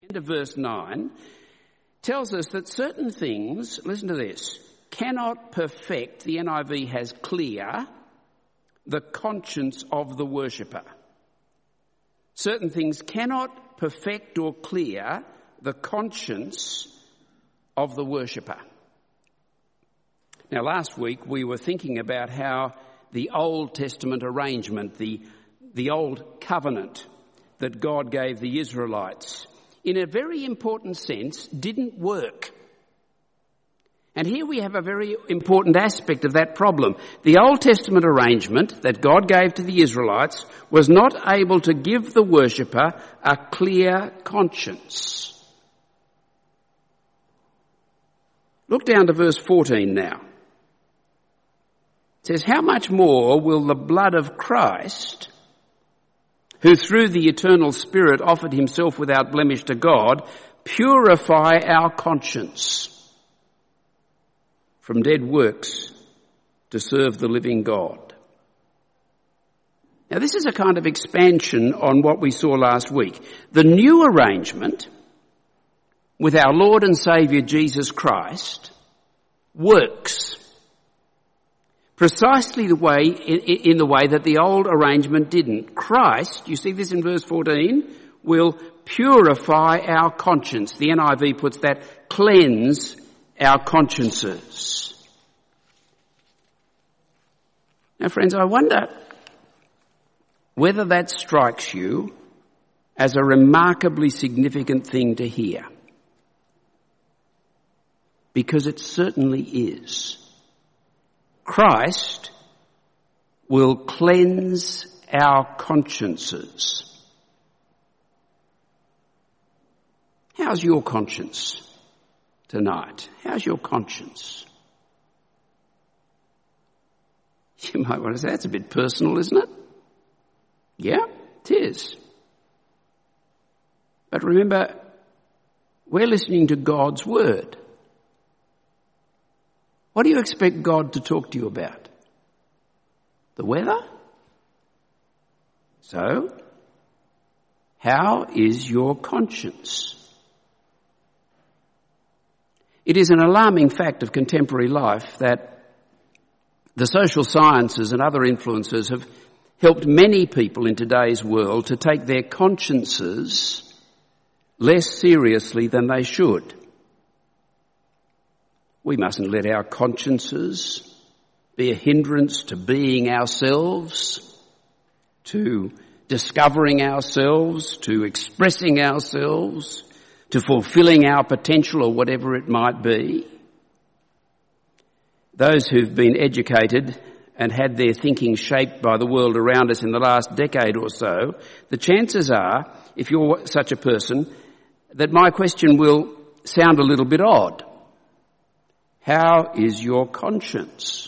End of verse 9 tells us that certain things, listen to this, cannot perfect, the NIV has clear, the conscience of the worshipper. Certain things cannot perfect or clear the conscience of the worshipper. Now, last week we were thinking about how the Old Testament arrangement, the Old Covenant that God gave the Israelites, in a very important sense, didn't work. And here we have a very important aspect of that problem. The Old Testament arrangement that God gave to the Israelites was not able to give the worshipper a clear conscience. Look down to verse 14 now. It says, "How much more will the blood of Christ, who through the eternal Spirit offered himself without blemish to God, purify our conscience from dead works to serve the living God." Now this is a kind of expansion on what we saw last week. The new arrangement with our Lord and Saviour Jesus Christ works precisely the way, in the way that the old arrangement didn't. Christ, you see this in verse 14, will purify our conscience. The NIV puts that, cleanse our consciences. Now friends, I wonder whether that strikes you as a remarkably significant thing to hear. Because it certainly is. Christ will cleanse our consciences. How's your conscience tonight? How's your conscience? You might want to say, that's a bit personal, isn't it? Yeah, it is. But remember, we're listening to God's word. What do you expect God to talk to you about? The weather? So, how is your conscience? It is an alarming fact of contemporary life that the social sciences and other influences have helped many people in today's world to take their consciences less seriously than they should. We mustn't let our consciences be a hindrance to being ourselves, to discovering ourselves, to expressing ourselves, to fulfilling our potential or whatever it might be. Those who've been educated and had their thinking shaped by the world around us in the last decade or so, the chances are, if you're such a person, that my question will sound a little bit odd. How is your conscience?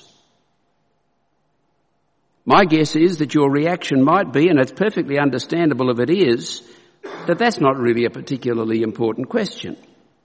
My guess is that your reaction might be, and it's perfectly understandable if it is, that that's not really a particularly important question.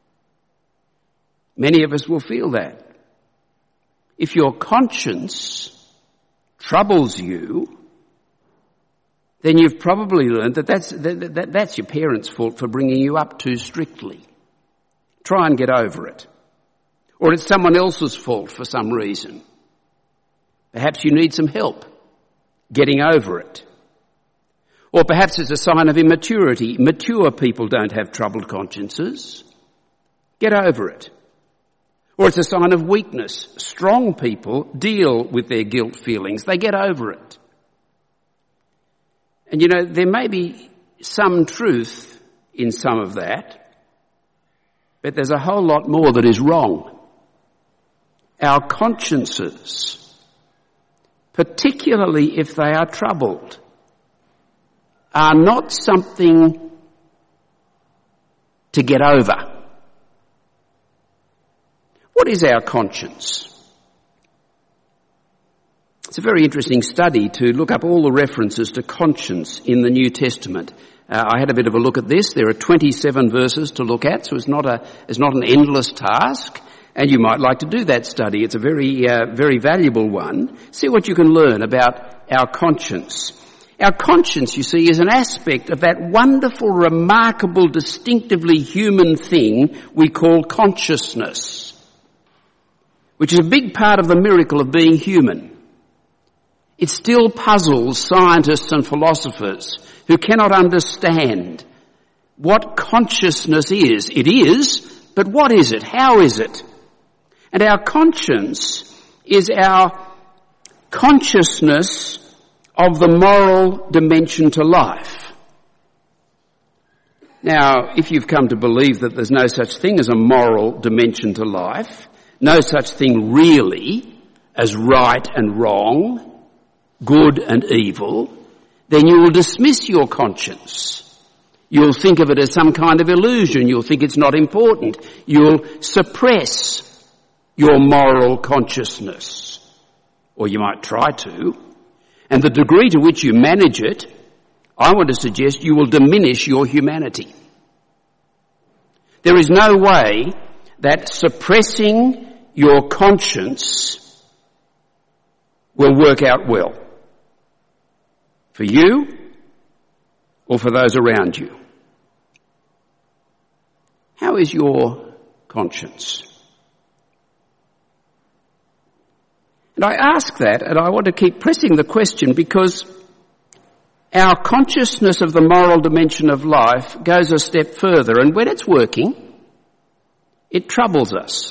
Many of us will feel that. If your conscience troubles you, then you've probably learned that that's your parents' fault for bringing you up too strictly. Try and get over it. Or it's someone else's fault for some reason. Perhaps you need some help getting over it. Or perhaps it's a sign of immaturity. Mature people don't have troubled consciences. Get over it. Or it's a sign of weakness. Strong people deal with their guilt feelings. They get over it. And you know, there may be some truth in some of that, but there's a whole lot more that is wrong. Our consciences, particularly if they are troubled, are not something to get over. What is our conscience? It's a very interesting study to look up all the references to conscience in the New Testament. I had a bit of a look at this. There are 27 verses to look at, so it's not an endless task. And you might like to do that study. It's a very valuable one. See what you can learn about our conscience. Our conscience, you see, is an aspect of that wonderful, remarkable, distinctively human thing we call consciousness, which is a big part of the miracle of being human. It still puzzles scientists and philosophers who cannot understand what consciousness is. It is, but what is it? How is it? And our conscience is our consciousness of the moral dimension to life. Now, if you've come to believe that there's no such thing as a moral dimension to life, no such thing really as right and wrong, good and evil, then you will dismiss your conscience. You'll think of it as some kind of illusion. You'll think it's not important. You'll suppress your moral consciousness. Or you might try to. And the degree to which you manage it, I want to suggest you will diminish your humanity. There is no way that suppressing your conscience will work out well for you or for those around you. How is your conscience? And I ask that, and I want to keep pressing the question because our consciousness of the moral dimension of life goes a step further, and when it's working, it troubles us.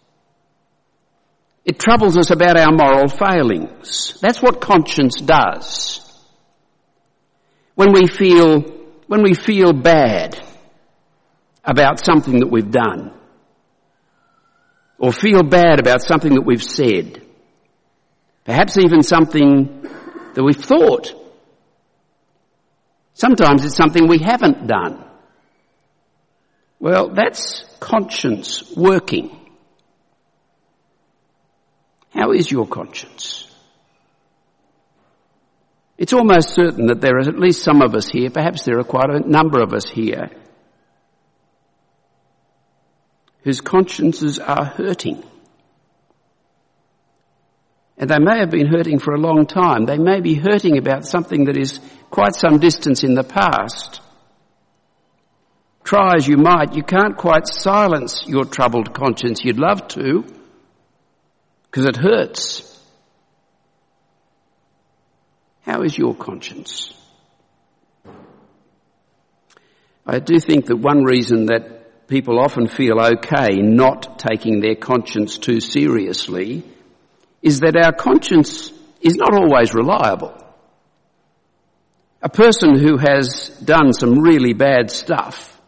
It troubles us about our moral failings. That's what conscience does. When we feel bad about something that we've done, or feel bad about something that we've said, perhaps even something that we've thought. Sometimes it's something we haven't done. Well, that's conscience working. How is your conscience? It's almost certain that there are at least some of us here, perhaps there are quite a number of us here, whose consciences are hurting. And they may have been hurting for a long time. They may be hurting about something that is quite some distance in the past. Try as you might, you can't quite silence your troubled conscience. You'd love to, because it hurts. How is your conscience? I do think that one reason that people often feel okay not taking their conscience too seriously is that our conscience is not always reliable. A person who has done some really bad stuff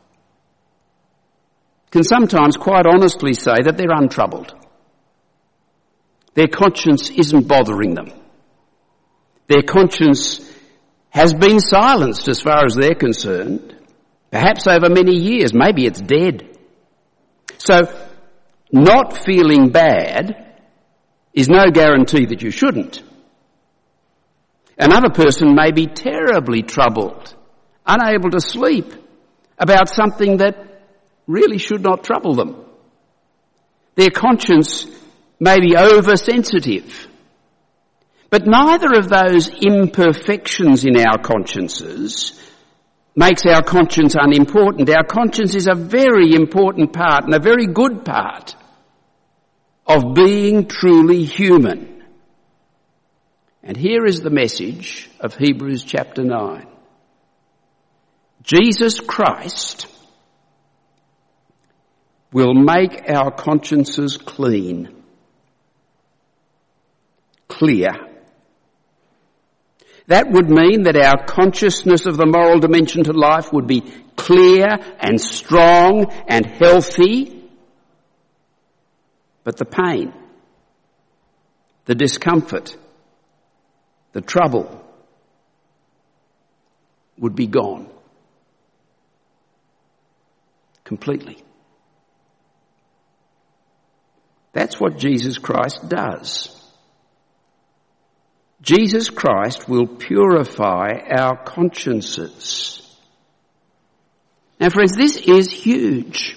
can sometimes quite honestly say that they're untroubled. Their conscience isn't bothering them. Their conscience has been silenced as far as they're concerned, perhaps over many years. Maybe it's dead. So not feeling bad is no guarantee that you shouldn't. Another person may be terribly troubled, unable to sleep about something that really should not trouble them. Their conscience may be oversensitive. But neither of those imperfections in our consciences makes our conscience unimportant. Our conscience is a very important part and a very good part of being truly human. And here is the message of Hebrews chapter 9. Jesus Christ will make our consciences clean, clear. That would mean that our consciousness of the moral dimension to life would be clear and strong and healthy. But the pain, the discomfort, the trouble would be gone completely. That's what Jesus Christ does. Jesus Christ will purify our consciences. Now friends, this is huge.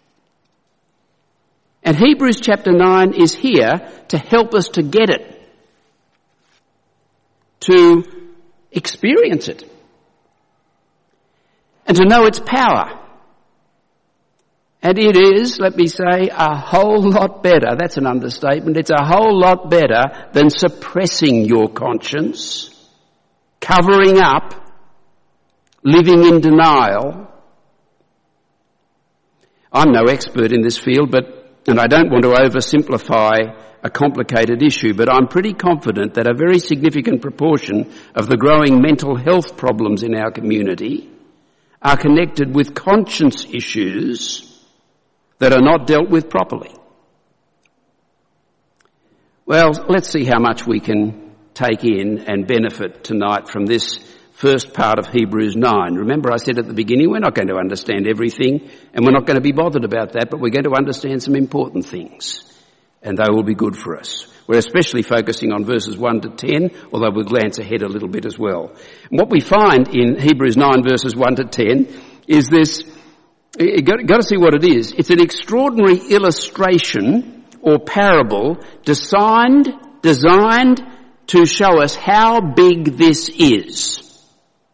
And Hebrews chapter 9 is here to help us to get it, to experience it and to know its power. And it is, let me say, a whole lot better, that's an understatement, it's a whole lot better than suppressing your conscience, covering up, living in denial. I'm no expert in this field, and I don't want to oversimplify a complicated issue, but I'm pretty confident that a very significant proportion of the growing mental health problems in our community are connected with conscience issues that are not dealt with properly. Well, let's see how much we can take in and benefit tonight from this first part of Hebrews 9. Remember, I said at the beginning, we're not going to understand everything, and we're not going to be bothered about that, but we're going to understand some important things, and they will be good for us. We're especially focusing on verses 1 to 10, although we'll glance ahead a little bit as well. And what we find in Hebrews 9 verses 1 to 10 is this. You've got to see what it is. It's an extraordinary illustration or parable designed to show us how big this is.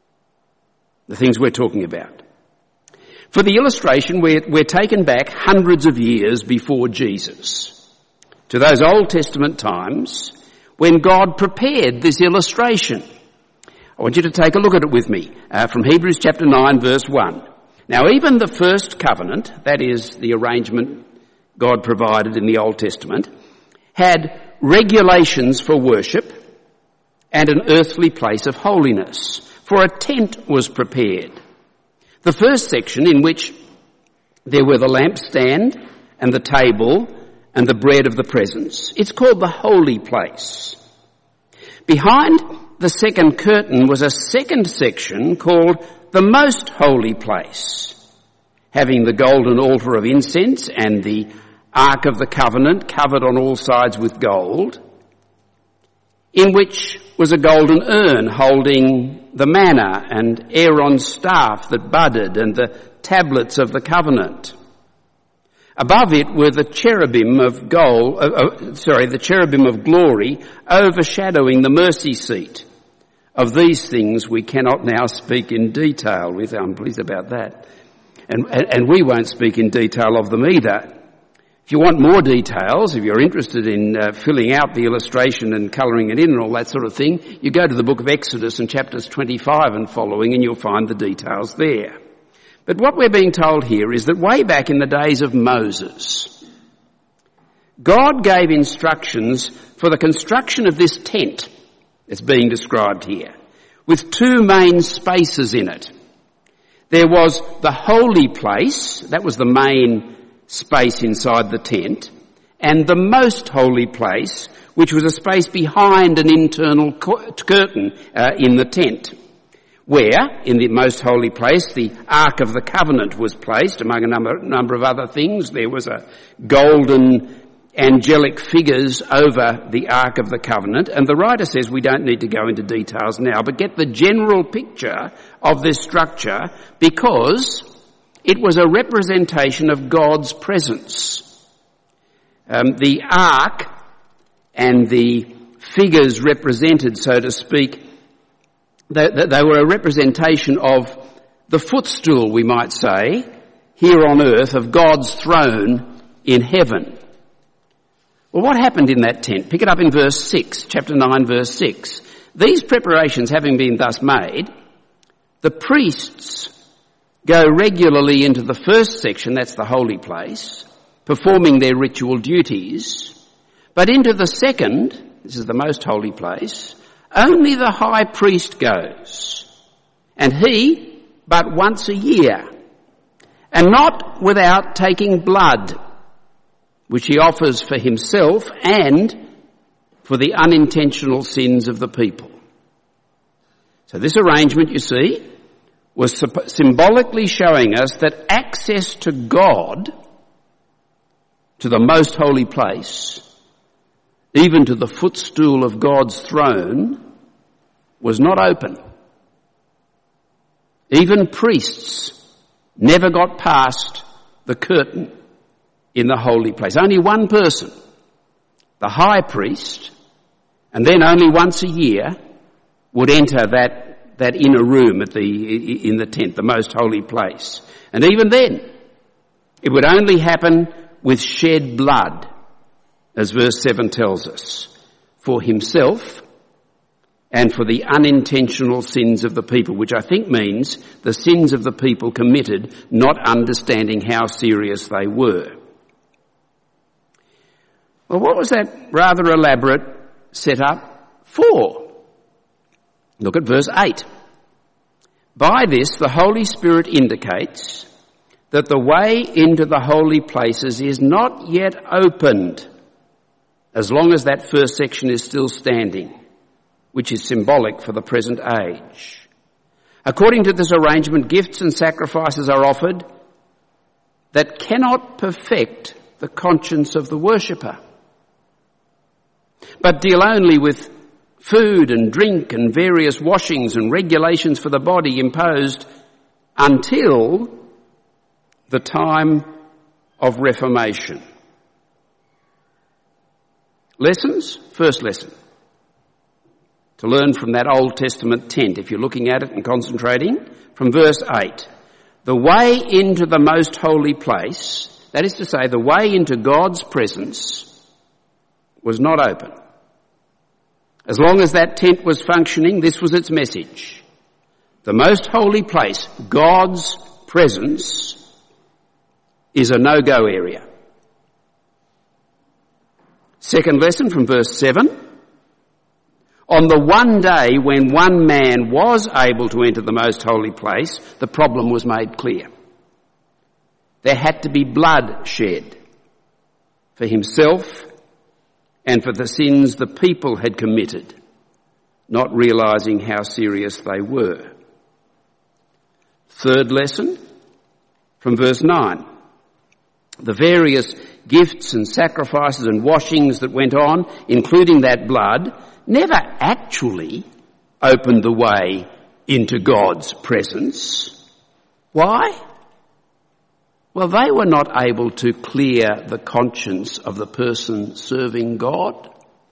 The things we're talking about. For the illustration, we're taken back hundreds of years before Jesus, to those Old Testament times when God prepared this illustration. I want you to take a look at it with me from Hebrews chapter 9 verse 1. Now, even the first covenant, that is the arrangement God provided in the Old Testament, had regulations for worship and an earthly place of holiness, for a tent was prepared. The first section, in which there were the lampstand and the table and the bread of the presence, it's called the holy place. Behind the second curtain was a second section called the most holy place, having the golden altar of incense and the ark of the covenant covered on all sides with gold, in which was a golden urn holding the manna and Aaron's staff that budded and the tablets of the covenant. Above it were the cherubim of the cherubim of glory overshadowing the mercy seat. Of these things we cannot now speak in detail. I'm pleased about that. And we won't speak in detail of them either. If you want more details, if you're interested in filling out the illustration and colouring it in and all that sort of thing, you go to the book of Exodus and chapters 25 and following, and you'll find the details there. But what we're being told here is that way back in the days of Moses, God gave instructions for the construction of this tent that's being described here, with two main spaces in it. There was the holy place, that was the main space inside the tent, and the most holy place, which was a space behind an internal curtain in the tent, where, in the most holy place, the Ark of the Covenant was placed, among a number of other things. There was a golden angelic figures over the Ark of the Covenant, and the writer says we don't need to go into details now, but get the general picture of this structure, because it was a representation of God's presence. The Ark and the figures represented, so to speak, they were a representation of the footstool, we might say, here on earth, of God's throne in heaven. Well, what happened in that tent? Pick it up in verse 6, chapter 9, verse 6. These preparations having been thus made, the priests go regularly into the first section, that's the holy place, performing their ritual duties, but into the second, this is the most holy place, only the high priest goes, and he but once a year, and not without taking blood, which he offers for himself and for the unintentional sins of the people. So this arrangement, you see, was symbolically showing us that access to God, to the most holy place, even to the footstool of God's throne, was not open. Even priests never got past the curtain in the holy place. Only one person, the high priest, and then only once a year, would enter that that inner room in the tent, the most holy place. And even then, it would only happen with shed blood, as verse 7 tells us, for himself and for the unintentional sins of the people, which I think means the sins of the people committed not understanding how serious they were. Well, what was that rather elaborate setup for? Look at verse 8. By this, the Holy Spirit indicates that the way into the holy places is not yet opened, as long as that first section is still standing, which is symbolic for the present age. According to this arrangement, gifts and sacrifices are offered that cannot perfect the conscience of the worshipper, but deal only with food and drink and various washings and regulations for the body imposed until the time of Reformation. Lessons? First lesson. To learn from that Old Testament tent, if you're looking at it and concentrating, from verse 8. The way into the most holy place, that is to say, the way into God's presence, was not open. As long as that tent was functioning, this was its message. The most holy place, God's presence, is a no-go area. Second lesson from verse 7. On the one day when one man was able to enter the most holy place, the problem was made clear. There had to be blood shed for himself and for the sins the people had committed, not realising how serious they were. Third lesson from verse 9. The various gifts and sacrifices and washings that went on, including that blood, never actually opened the way into God's presence. Why? Well, they were not able to clear the conscience of the person serving God.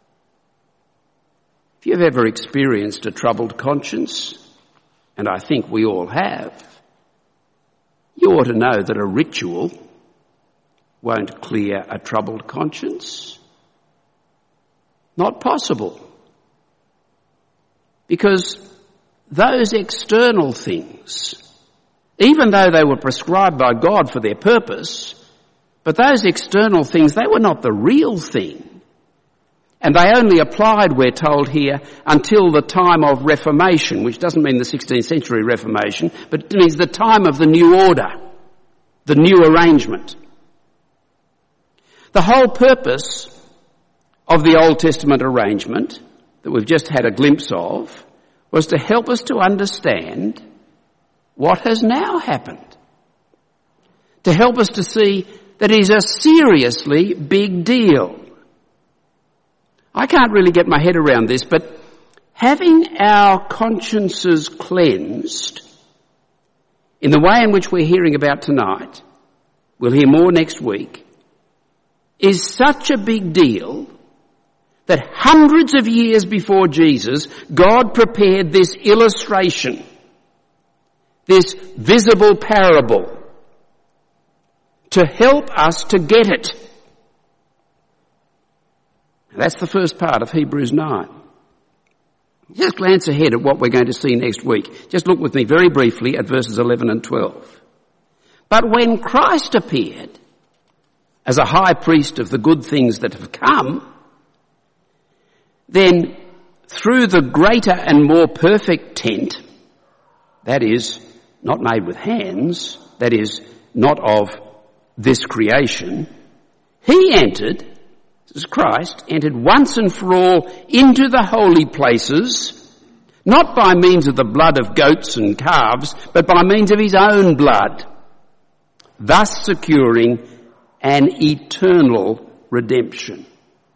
If you've ever experienced a troubled conscience, and I think we all have, you ought to know that a ritual won't clear a troubled conscience. Not possible. Because those external things, even though they were prescribed by God for their purpose, but those external things, they were not the real thing. And they only applied, we're told here, until the time of Reformation, which doesn't mean the 16th century Reformation, but it means the time of the new order, the new arrangement. The whole purpose of the Old Testament arrangement that we've just had a glimpse of was to help us to understand what has now happened, to help us to see that it is a seriously big deal. I can't really get my head around this, but having our consciences cleansed in the way in which we're hearing about tonight, we'll hear more next week, is such a big deal that hundreds of years before Jesus, God prepared this illustration, this visible parable, to help us to get it. That's the first part of Hebrews 9. Just glance ahead at what we're going to see next week. Just look with me very briefly at verses 11 and 12. But when Christ appeared as a high priest of the good things that have come, then through the greater and more perfect tent, that is, not made with hands, that is, not of this creation, he entered, this is Christ, entered once and for all into the holy places, not by means of the blood of goats and calves, but by means of his own blood, thus securing an eternal redemption.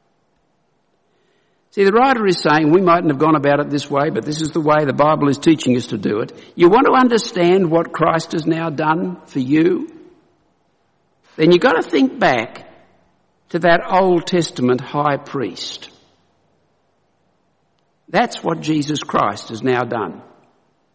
See, the writer is saying we mightn't have gone about it this way, but this is the way the Bible is teaching us to do it. You want to understand what Christ has now done for you? Then you've got to think back to that Old Testament high priest. That's what Jesus Christ has now done.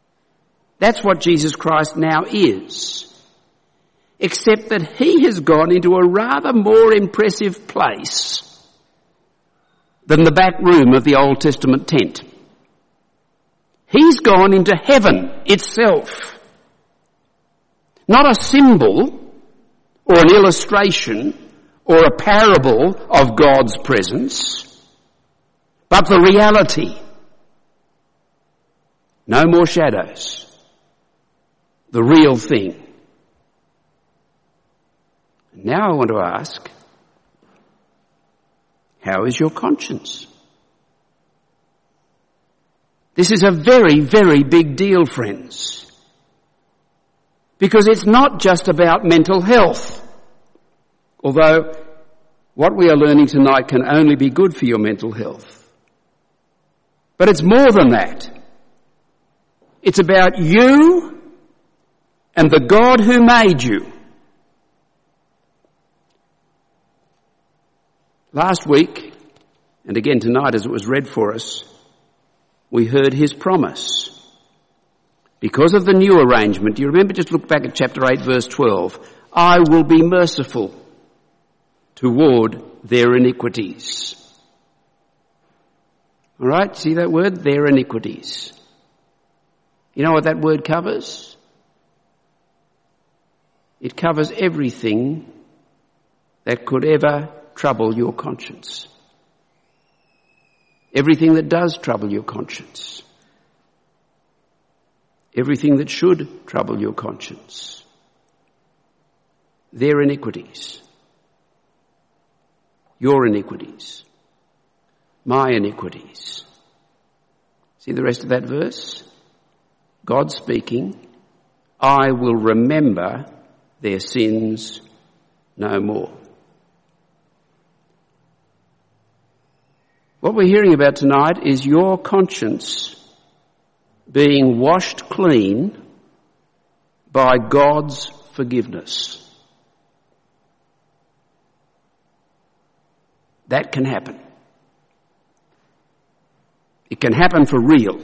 That's what Jesus Christ now is. Except that he has gone into a rather more impressive place than the back room of the Old Testament tent. He's gone into heaven itself. Not a symbol or an illustration or a parable of God's presence, but the reality. No more shadows. The real thing. Now I want to ask, how is your conscience? This is a very, very big deal, friends. Because it's not just about mental health. Although what we are learning tonight can only be good for your mental health. But it's more than that. It's about you and the God who made you. Last week, and again tonight as it was read for us, we heard his promise. Because of the new arrangement, do you remember, just look back at chapter 8 verse 12, I will be merciful toward their iniquities. All right, see that word? Their iniquities. You know what that word covers? It covers everything that could ever trouble your conscience. Everything that does trouble your conscience. Everything that should trouble your conscience. Their iniquities. Your iniquities. My iniquities. See the rest of that verse? God speaking, I will remember their sins no more. What we're hearing about tonight is your conscience being washed clean by God's forgiveness. That can happen. It can happen for real.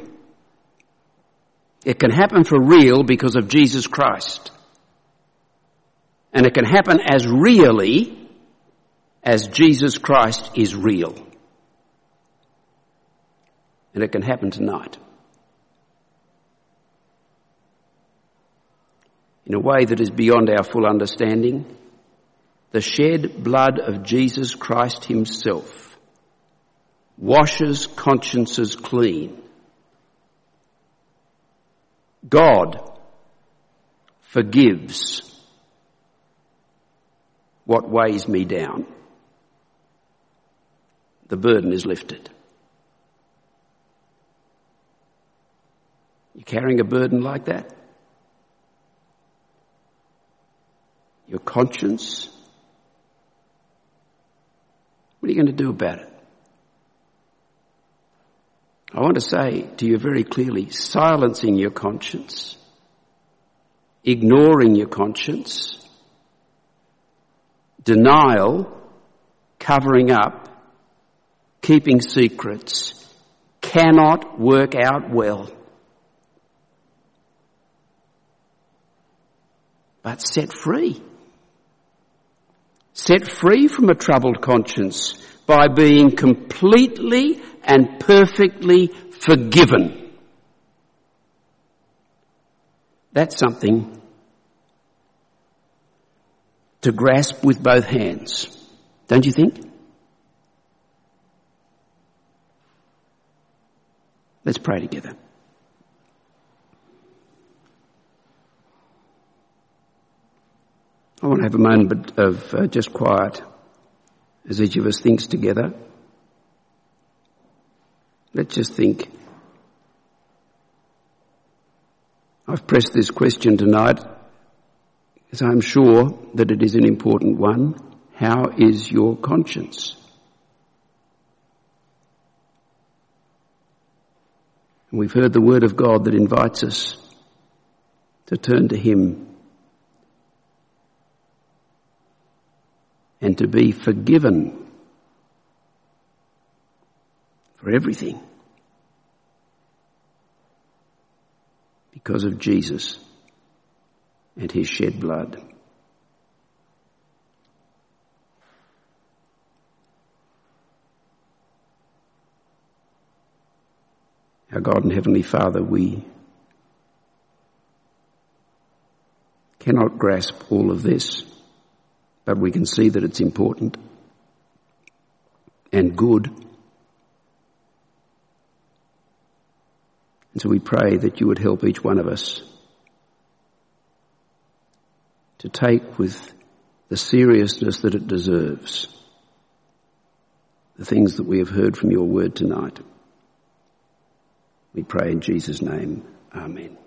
It can happen for real because of Jesus Christ. And it can happen as really as Jesus Christ is real. And it can happen tonight. In a way that is beyond our full understanding, the shed blood of Jesus Christ himself washes consciences clean. God forgives what weighs me down. The burden is lifted. You carrying a burden like that? Your conscience? What are you going to do about it? I want to say to you very clearly, silencing your conscience, ignoring your conscience, denial, covering up, keeping secrets, cannot work out well. But set free. Set free from a troubled conscience by being completely and perfectly forgiven. That's something to grasp with both hands, don't you think? Let's pray together. I want to have a moment of just quiet as each of us thinks together. Let's just think. I've pressed this question tonight because I'm sure that it is an important one. How is your conscience? And we've heard the word of God that invites us to turn to him and to be forgiven for everything. because of Jesus and his shed blood. Our God and Heavenly Father, we cannot grasp all of this, but we can see that it's important and good. And so we pray that you would help each one of us to take with the seriousness that it deserves the things that we have heard from your word tonight. We pray in Jesus' name. Amen.